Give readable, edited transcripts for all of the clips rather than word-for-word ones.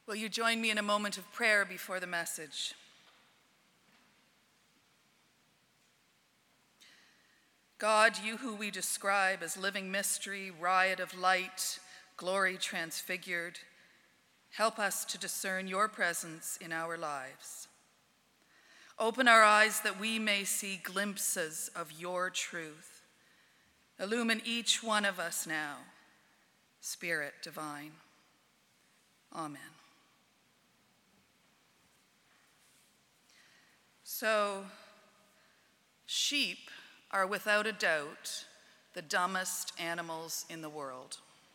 Will you join me in a moment of prayer before the message? God, you who we describe as living mystery, riot of light, glory transfigured, help us to discern your presence in our lives. Open our eyes that we may see glimpses of your truth. Illumine each one of us now, Spirit divine. Amen. So, sheep are without a doubt the dumbest animals in the world.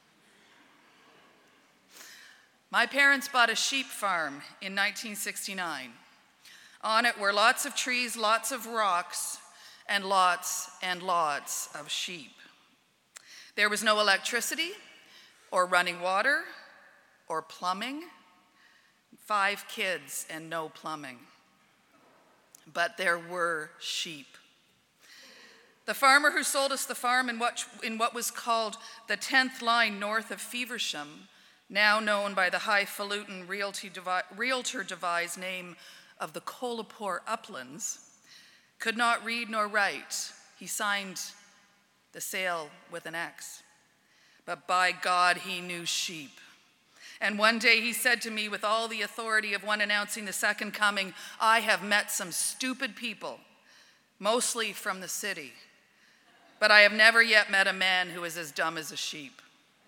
My parents bought a sheep farm in 1969. On it were lots of trees, lots of rocks, and lots of sheep. There was no electricity or running water or plumbing. 5 kids and no plumbing. But there were sheep. The farmer who sold us the farm in what was called the 10th line north of Feversham, now known by the highfalutin realtor-devised name of the Kolapur Uplands, could not read nor write. He signed the sale with an X. But by God, he knew sheep. And one day he said to me with all the authority of one announcing the second coming, I have met some stupid people, mostly from the city, but I have never yet met a man who is as dumb as a sheep.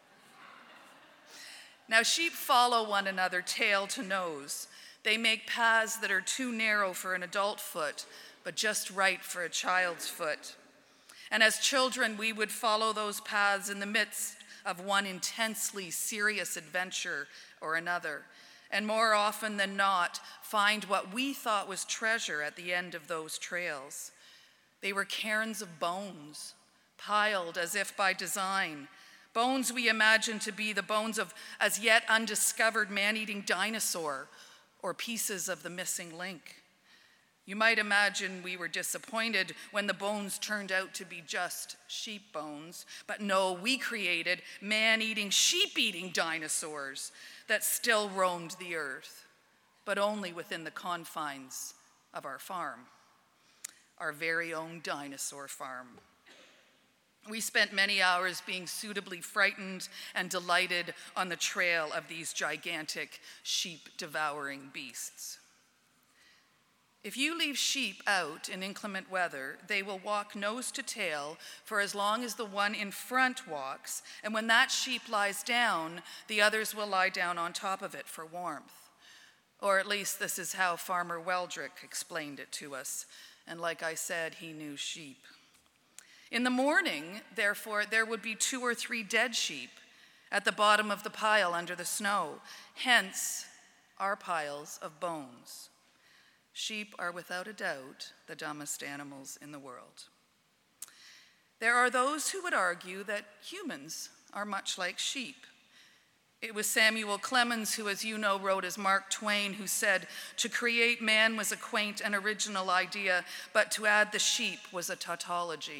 Now, sheep follow one another tail to nose. They make paths that are too narrow for an adult foot, but just right for a child's foot. And as children, we would follow those paths in the midst of one intensely serious adventure or another, and more often than not, find what we thought was treasure at the end of those trails. They were cairns of bones, piled as if by design, bones we imagined to be the bones of as yet undiscovered man-eating dinosaur or pieces of the missing link. You might imagine we were disappointed when the bones turned out to be just sheep bones, but no, we created man-eating, sheep-eating dinosaurs that still roamed the earth, but only within the confines of our farm, our very own dinosaur farm. We spent many hours being suitably frightened and delighted on the trail of these gigantic sheep-devouring beasts. If you leave sheep out in inclement weather, they will walk nose to tail for as long as the one in front walks, and when that sheep lies down, the others will lie down on top of it for warmth. Or at least this is how Farmer Weldrick explained it to us, and like I said, he knew sheep. In the morning, therefore, there would be 2 or 3 dead sheep at the bottom of the pile under the snow, hence our piles of bones. Sheep are without a doubt the dumbest animals in the world. There are those who would argue that humans are much like sheep. It was Samuel Clemens who, as you know, wrote as Mark Twain, who said, to create man was a quaint and original idea, but to add the sheep was a tautology.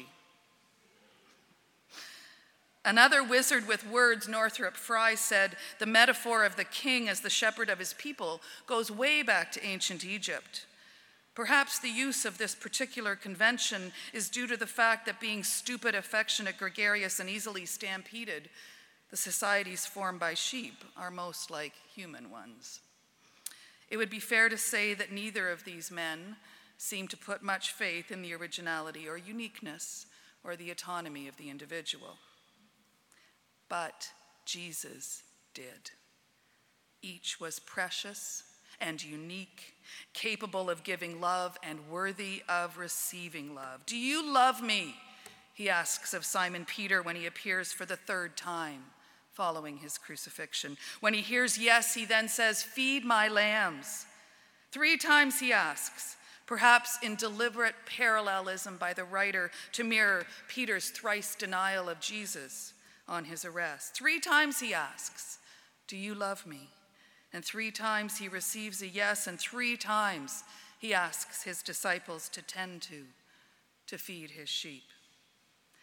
Another wizard with words, Northrop Frye, said, the metaphor of the king as the shepherd of his people goes way back to ancient Egypt. Perhaps the use of this particular convention is due to the fact that being stupid, affectionate, gregarious, and easily stampeded, the societies formed by sheep are most like human ones. It would be fair to say that neither of these men seem to put much faith in the originality or uniqueness or the autonomy of the individual. But Jesus did. Each was precious and unique, capable of giving love and worthy of receiving love. Do you love me? He asks of Simon Peter when he appears for the 3rd time following his crucifixion. When he hears yes, he then says, feed my lambs. 3 times he asks, perhaps in deliberate parallelism by the writer to mirror Peter's thrice denial of Jesus on his arrest. 3 times he asks, do you love me? And 3 times he receives a yes, and 3 times he asks his disciples to tend to feed his sheep.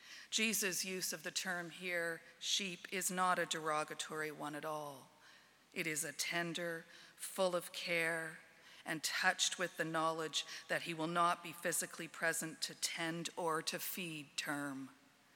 Jesus' use of the term here, sheep, is not a derogatory one at all. It is a tender, full of care, and touched with the knowledge that he will not be physically present to tend or to feed term.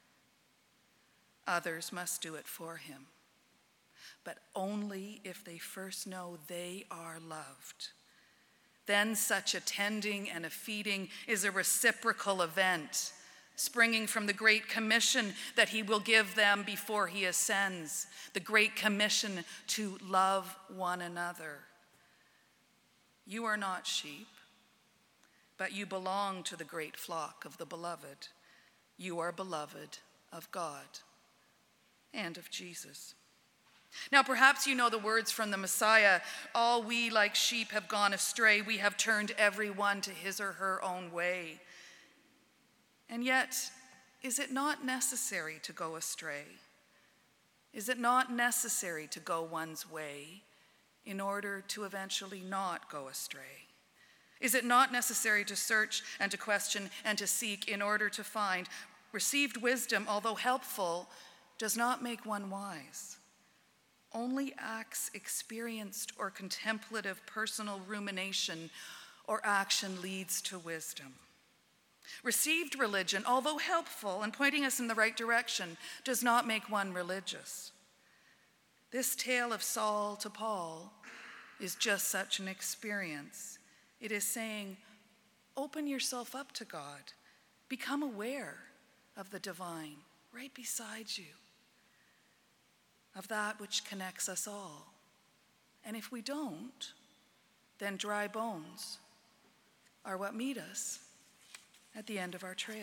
Others must do it for him, but only if they first know they are loved. Then such a tending and a feeding is a reciprocal event, springing from the Great Commission that he will give them before he ascends, the Great Commission to love one another. You are not sheep, but you belong to the great flock of the beloved. You are beloved of God and of Jesus. Now, perhaps you know the words from the Messiah, all we like sheep have gone astray. We have turned everyone to his or her own way. And yet, is it not necessary to go astray? Is it not necessary to go one's way in order to eventually not go astray? Is it not necessary to search and to question and to seek in order to find? Received wisdom, although helpful, does not make one wise. Only acts experienced or contemplative personal rumination or action leads to wisdom. Received religion, although helpful and pointing us in the right direction, does not make one religious. This tale of Saul to Paul is just such an experience. It is saying, open yourself up to God. Become aware of the divine right beside you, of that which connects us all. And if we don't, then dry bones are what meet us at the end of our trail.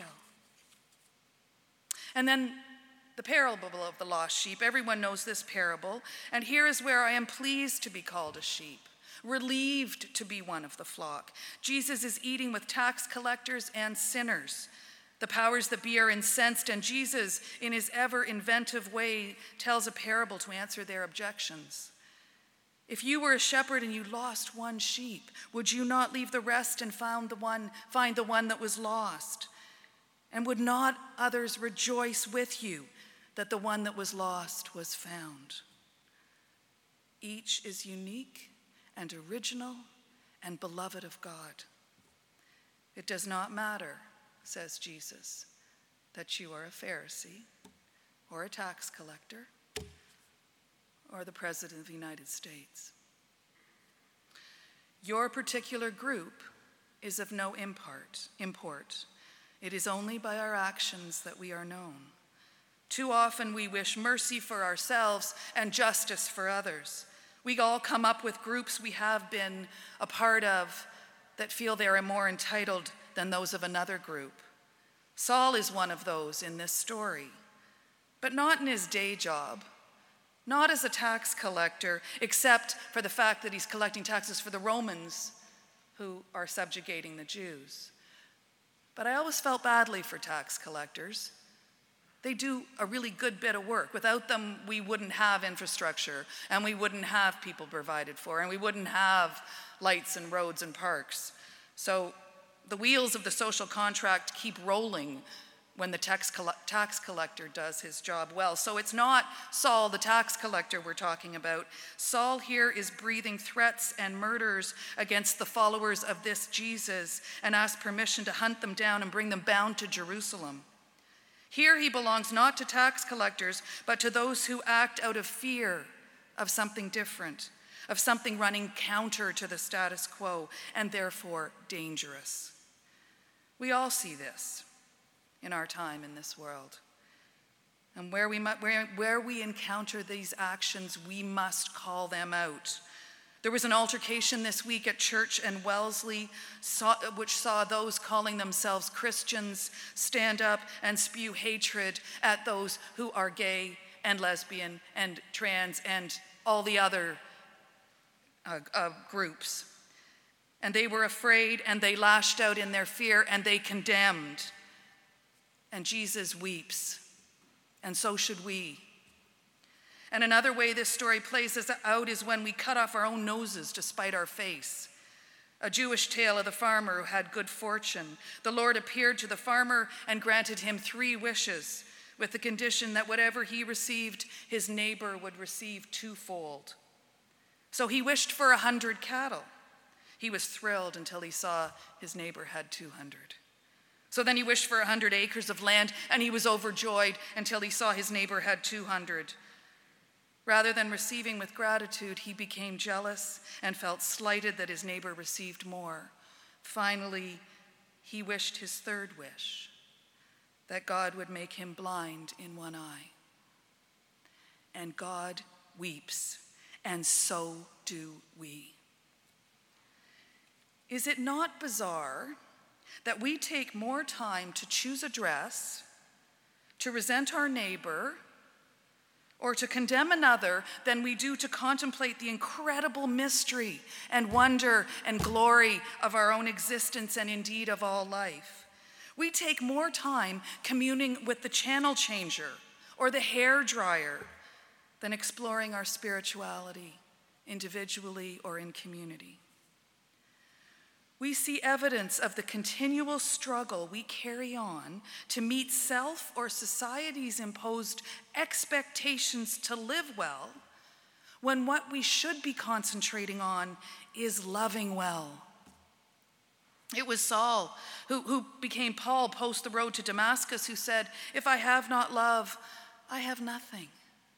And then the parable of the lost sheep. Everyone knows this parable. And here is where I am pleased to be called a sheep, relieved to be one of the flock. Jesus is eating with tax collectors and sinners. The powers that be are incensed, and Jesus, in his ever inventive way, tells a parable to answer their objections. If you were a shepherd and you lost one sheep, would you not leave the rest and find the one that was lost? And would not others rejoice with you that the one that was lost was found? Each is unique and original and beloved of God. It does not matter, says Jesus, that you are a Pharisee or a tax collector or the President of the United States. Your particular group is of no import. It is only by our actions that we are known. Too often we wish mercy for ourselves and justice for others. We all come up with groups we have been a part of that feel they are more entitled than those of another group. Saul is one of those in this story, but not in his day job, not as a tax collector, except for the fact that he's collecting taxes for the Romans who are subjugating the Jews. But I always felt badly for tax collectors. They do a really good bit of work. Without them, we wouldn't have infrastructure, and we wouldn't have people provided for, and we wouldn't have lights and roads and parks. So the wheels of the social contract keep rolling when the tax collector does his job well. So it's not Saul, the tax collector, we're talking about. Saul here is breathing threats and murders against the followers of this Jesus and asks permission to hunt them down and bring them bound to Jerusalem. Here he belongs not to tax collectors, but to those who act out of fear of something different, of something running counter to the status quo, and therefore dangerous. We all see this in our time in this world. And where we encounter these actions, we must call them out. There was an altercation this week at church in Wellesley, which saw those calling themselves Christians stand up and spew hatred at those who are gay and lesbian and trans and all the other groups. And they were afraid, and they lashed out in their fear, and they condemned. And Jesus weeps, and so should we. And another way this story plays out is when we cut off our own noses to spite our face. A Jewish tale of the farmer who had good fortune. The Lord appeared to the farmer and granted him 3 wishes, with the condition that whatever he received, his neighbor would receive twofold. So he wished for 100 cattle. He was thrilled until he saw his neighbor had 200. So then he wished for 100 acres of land, and he was overjoyed until he saw his neighbor had 200. Rather than receiving with gratitude, he became jealous and felt slighted that his neighbor received more. Finally, he wished his third wish, that God would make him blind in one eye. And God weeps, and so do we. Is it not bizarre that we take more time to choose a dress, to resent our neighbor, or to condemn another than we do to contemplate the incredible mystery and wonder and glory of our own existence and indeed of all life? We take more time communing with the channel changer or the hair dryer than exploring our spirituality individually or in community. We see evidence of the continual struggle we carry on to meet self or society's imposed expectations to live well, when what we should be concentrating on is loving well. It was Saul who became Paul post the road to Damascus, who said, "If I have not love, I have nothing."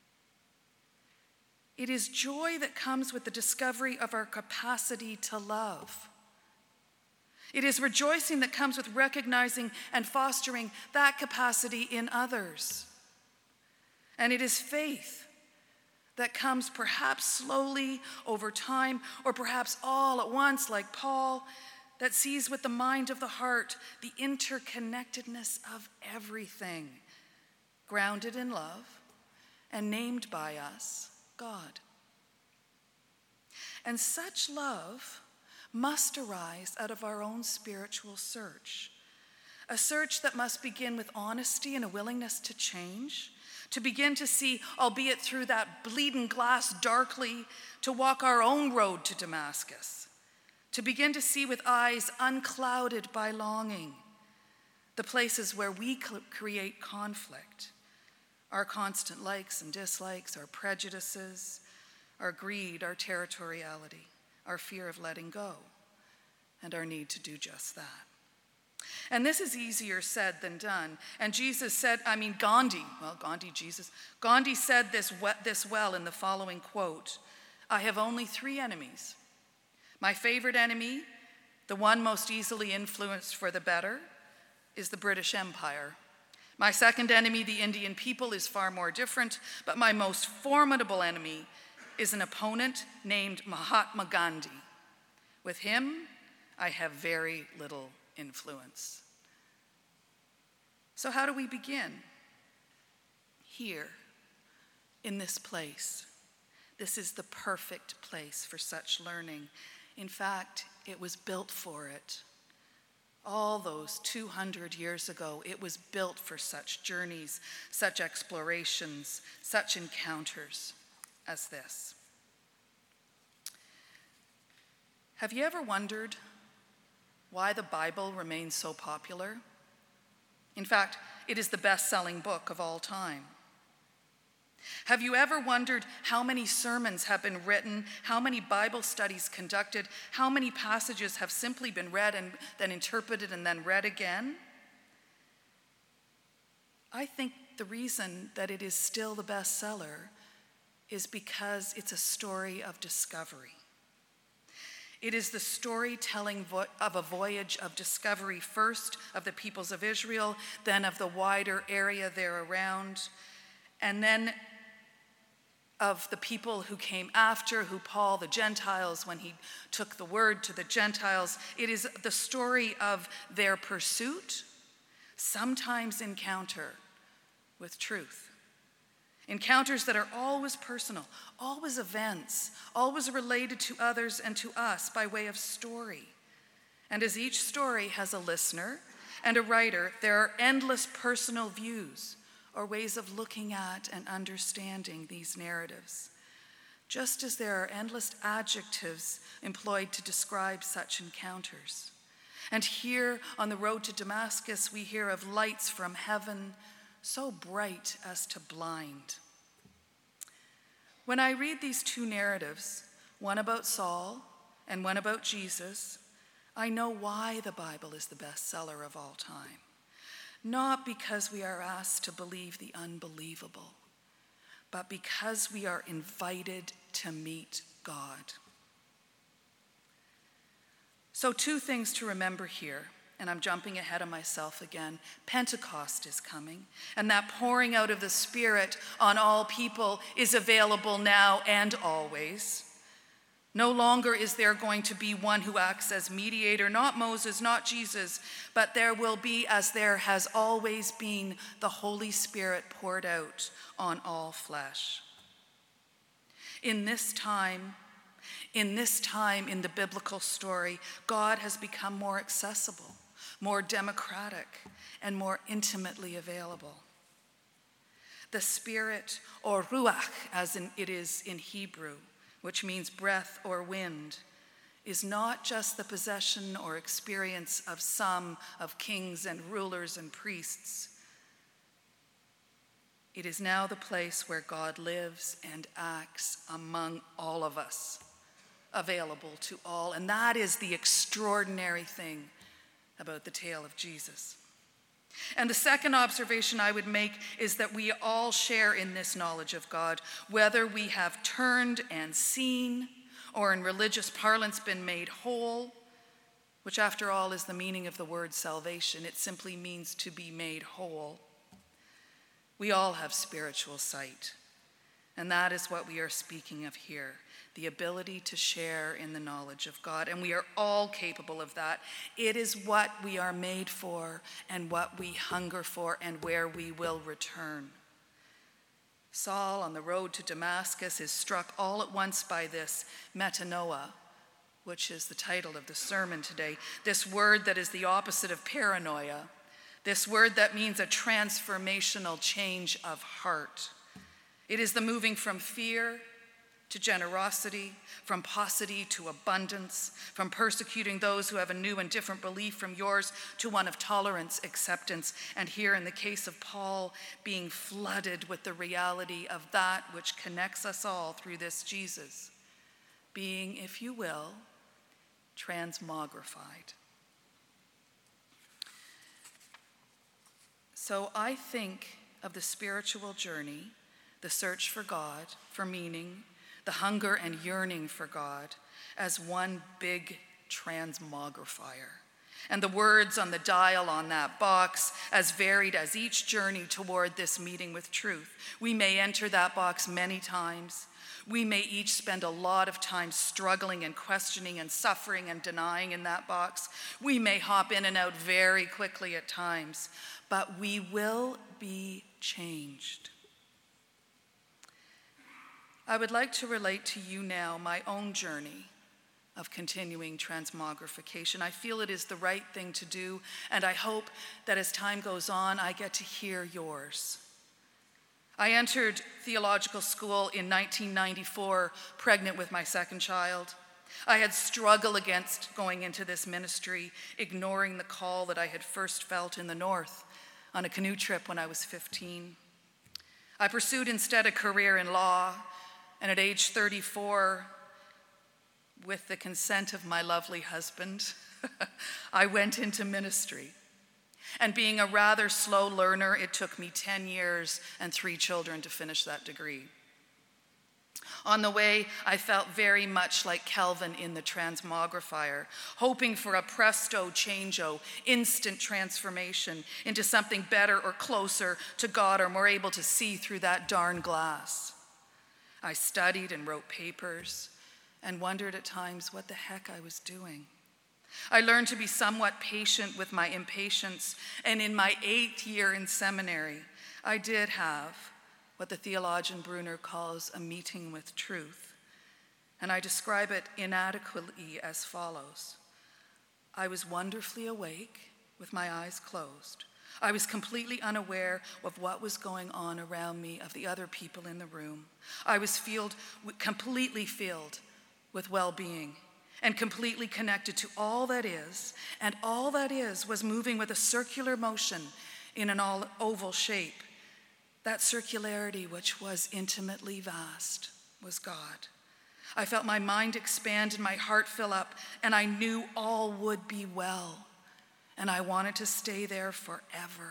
It is joy that comes with the discovery of our capacity to love. It is rejoicing that comes with recognizing and fostering that capacity in others. And it is faith that comes perhaps slowly over time, or perhaps all at once, like Paul, that sees with the mind of the heart the interconnectedness of everything, grounded in love and named by us God. And such love must arise out of our own spiritual search, a search that must begin with honesty and a willingness to change, to begin to see, albeit through that bleeding glass darkly, to walk our own road to Damascus, to begin to see with eyes unclouded by longing the places where we create conflict, our constant likes and dislikes, our prejudices, our greed, our territoriality, our fear of letting go, and our need to do just that. And this is easier said than done. And Jesus said, Gandhi said this well in the following quote: "I have only 3 enemies. My favorite enemy, the one most easily influenced for the better, is the British Empire. My second enemy, the Indian people, is far more different, but my most formidable enemy is an opponent named Mahatma Gandhi. With him, I have very little influence." So how do we begin? Here, in this place. This is the perfect place for such learning. In fact, it was built for it. All those 200 years ago, it was built for such journeys, such explorations, such encounters as this. Have you ever wondered why the Bible remains so popular? In fact, it is the best-selling book of all time. Have you ever wondered how many sermons have been written, how many Bible studies conducted, how many passages have simply been read and then interpreted and then read again? I think the reason that it is still the bestseller is because it's a story of discovery. It is the storytelling of a voyage of discovery, first of the peoples of Israel, then of the wider area there around, and then of the people who came after, who Paul, the Gentiles, when he took the word to the Gentiles. It is the story of their pursuit, sometimes encounter with truth. Encounters that are always personal, always events, always related to others and to us by way of story. And as each story has a listener and a writer, there are endless personal views or ways of looking at and understanding these narratives, just as there are endless adjectives employed to describe such encounters. And here on the road to Damascus, we hear of lights from heaven, so bright as to blind. When I read these 2 narratives, one about Saul and one about Jesus, I know why the Bible is the bestseller of all time. Not because we are asked to believe the unbelievable, but because we are invited to meet God. So 2 things to remember here, and I'm jumping ahead of myself again. Pentecost is coming, and that pouring out of the Spirit on all people is available now and always. No longer is there going to be one who acts as mediator, not Moses, not Jesus, but there will be, as there has always been, the Holy Spirit poured out on all flesh. In this time in the biblical story, God has become more accessible, more democratic, and more intimately available. The Spirit, or ruach, as it is in Hebrew, which means breath or wind, is not just the possession or experience of some of kings and rulers and priests. It is now the place where God lives and acts among all of us, available to all. And that is the extraordinary thing about the tale of Jesus. And the second observation I would make is that we all share in this knowledge of God, whether we have turned and seen, or in religious parlance been made whole, which after all is the meaning of the word salvation. It simply means to be made whole. We all have spiritual sight, and that is what we are speaking of here, the ability to share in the knowledge of God, and we are all capable of that. It is what we are made for and what we hunger for and where we will return. Saul, on the road to Damascus, is struck all at once by this metanoia, which is the title of the sermon today, this word that is the opposite of paranoia, this word that means a transformational change of heart. It is the moving from fear to generosity, from paucity to abundance, from persecuting those who have a new and different belief from yours to one of tolerance, acceptance, and here in the case of Paul, being flooded with the reality of that which connects us all through this Jesus, being, if you will, transmogrified. So I think of the spiritual journey, the search for God, for meaning, the hunger and yearning for God, as one big transmogrifier. And the words on the dial on that box, as varied as each journey toward this meeting with truth. We may enter that box many times. We may each spend a lot of time struggling and questioning and suffering and denying in that box. We may hop in and out very quickly at times, but we will be changed. I would like to relate to you now my own journey of continuing transmogrification. I feel it is the right thing to do, and I hope that as time goes on, I get to hear yours. I entered theological school in 1994, pregnant with my second child. I had struggled against going into this ministry, ignoring the call that I had first felt in the north on a canoe trip when I was 15. I pursued instead a career in law, and at age 34, with the consent of my lovely husband, I went into ministry. And being a rather slow learner, it took me 10 years and 3 children to finish that degree. On the way, I felt very much like Calvin in The Transmogrifier, hoping for a presto changeo, instant transformation into something better or closer to God or more able to see through that darn glass. I studied and wrote papers and wondered at times what the heck I was doing. I learned to be somewhat patient with my impatience, and in my 8th year in seminary, I did have what the theologian Bruner calls a meeting with truth, and I describe it inadequately as follows. I was wonderfully awake with my eyes closed. I was completely unaware of what was going on around me, of the other people in the room. I was completely filled with well-being and completely connected to all that is, and all that is was moving with a circular motion in an oval shape. That circularity, which was intimately vast, was God. I felt my mind expand and my heart fill up, and I knew all would be well, and I wanted to stay there forever.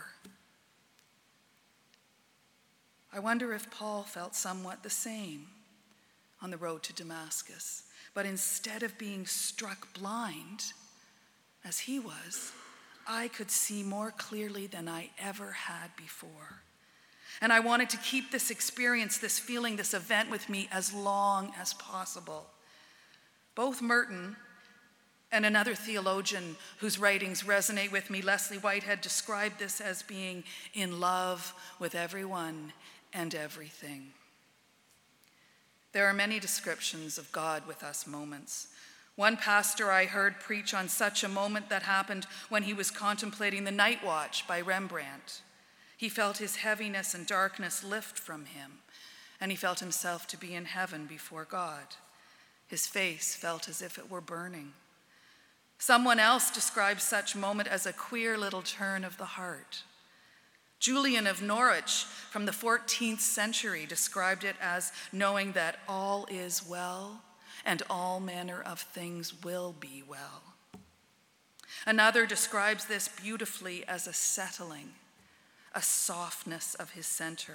I wonder if Paul felt somewhat the same on the road to Damascus, but instead of being struck blind, as he was, I could see more clearly than I ever had before. And I wanted to keep this experience, this feeling, this event with me as long as possible. Both Merton and another theologian whose writings resonate with me, Leslie Whitehead, described this as being in love with everyone and everything. There are many descriptions of God with us moments. One pastor I heard preach on such a moment that happened when he was contemplating The Night Watch by Rembrandt. He felt his heaviness and darkness lift from him, and he felt himself to be in heaven before God. His face felt as if it were burning. Someone else described such moment as a queer little turn of the heart. Julian of Norwich from the 14th century described it as knowing that all is well and all manner of things will be well. Another describes this beautifully as a settling, a softness of his center.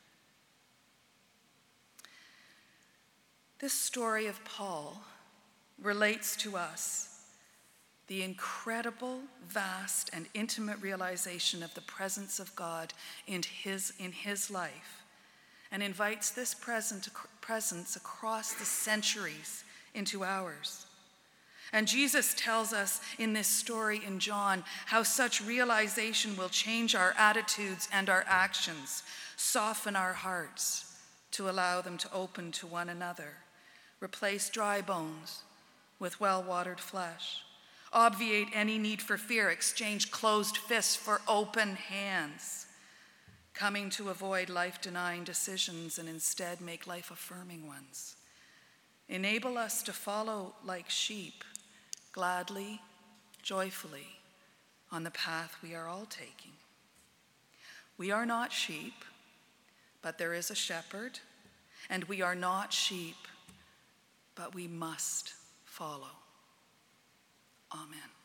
This story of Paul relates to us the incredible, vast, and intimate realization of the presence of God in his life, and invites this presence across the centuries into ours. And Jesus tells us in this story in John how such realization will change our attitudes and our actions, soften our hearts to allow them to open to one another, replace dry bones with well-watered flesh, obviate any need for fear, exchange closed fists for open hands, coming to avoid life-denying decisions and instead make life-affirming ones. Enable us to follow like sheep, gladly, joyfully, on the path we are all taking. We are not sheep, but there is a shepherd, and we are not sheep, but we must follow. Amen.